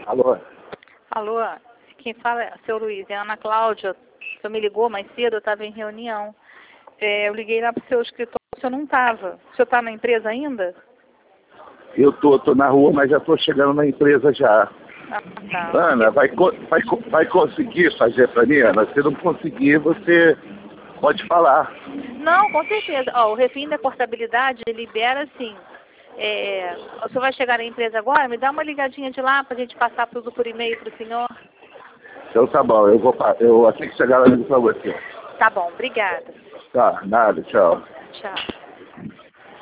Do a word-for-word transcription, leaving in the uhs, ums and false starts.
Alô? Alô, quem fala é o seu Luiz, é a Ana Cláudia. O senhor me ligou mais cedo, eu estava em reunião. É, eu liguei lá para o seu escritório, o senhor não estava. O senhor está na empresa ainda? Eu tô, tô na rua, mas já tô chegando na empresa já. Ah, tá. Ana, vai, co- vai, co- vai conseguir fazer para mim, Ana? Se não conseguir, você pode falar. Não, com certeza. Ó, o refim da portabilidade libera assim. É, o senhor vai chegar na empresa agora? Me dá uma ligadinha de lá para a gente passar tudo por e-mail para o senhor. Então tá bom, eu vou pa- eu assim que chegar lá eu ligo para você. Tá bom, obrigada. Tá, nada, tchau. Tchau.